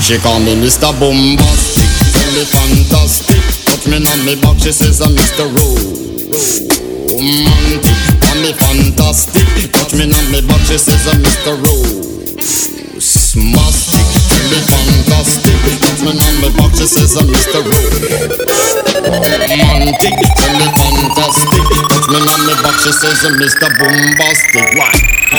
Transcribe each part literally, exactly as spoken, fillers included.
She call me Mister Bombastic, tell me fantastic. Touch me on me back, she says I'm Mister Romantic. Call me fantastic, touch me on me back, she says I'm Mister Romantic. Tell me fantastic, touch me on me back, she says I'm Mister Romantic. Tell me fantastic, touch me on me back, she says I'm Mister Bombastic. Why?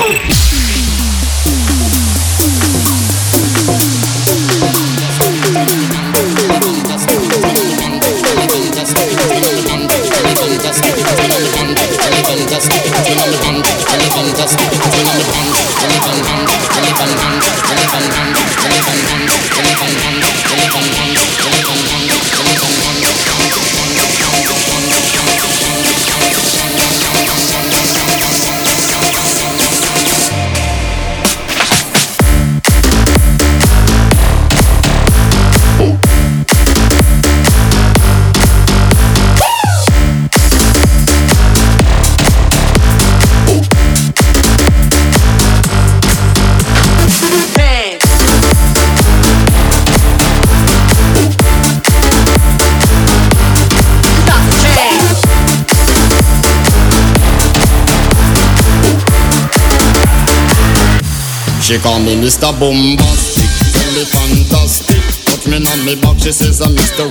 She call me Mister Bombastic, tell me fantastic. Touch me on me back, she says I'm Mister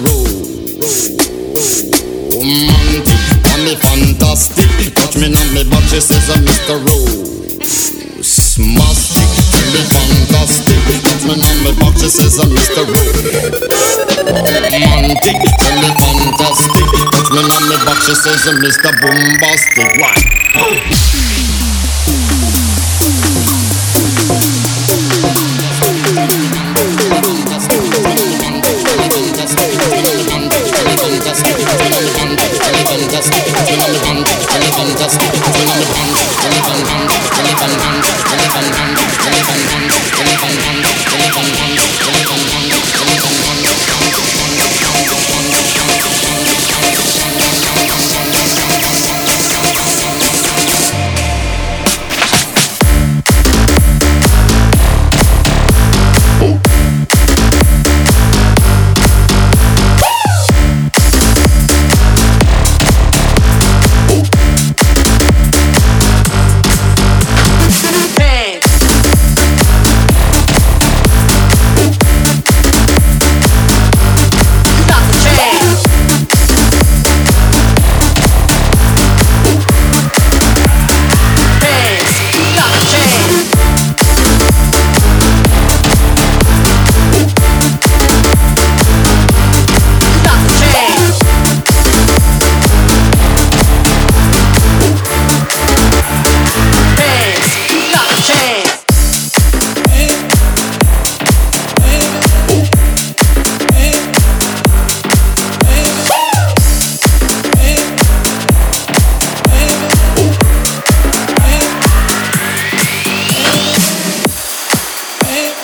Romantic. Call me fantastic, touch me on me back, she says I'm Mister Romantic. Tell me fantastic, touch me on me back, she says I'm Mister Romantic. Tell me fantastic, touch me on me back, she says I'm Mister Bombastic. Why?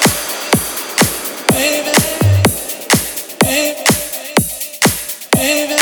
Baby